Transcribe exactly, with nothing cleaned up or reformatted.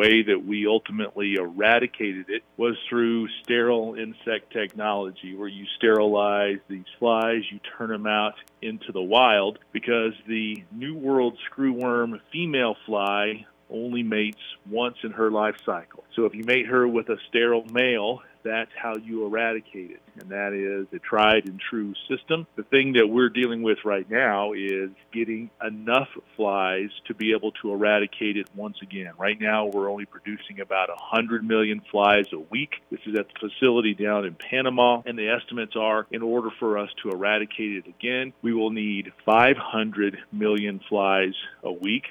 way that we ultimately eradicated it was through sterile insect technology, where you sterilize these flies, you turn them out into the wild, because the New World screwworm female fly only mates once in her life cycle. So if you mate her with a sterile male, that's how you eradicate it, and that is a tried and true system. The thing that we're dealing with right now is getting enough flies to be able to eradicate it once again. Right now, we're only producing about one hundred million flies a week. This is at the facility down in Panama, and the estimates are, in order for us to eradicate it again, we will need five hundred million flies a week.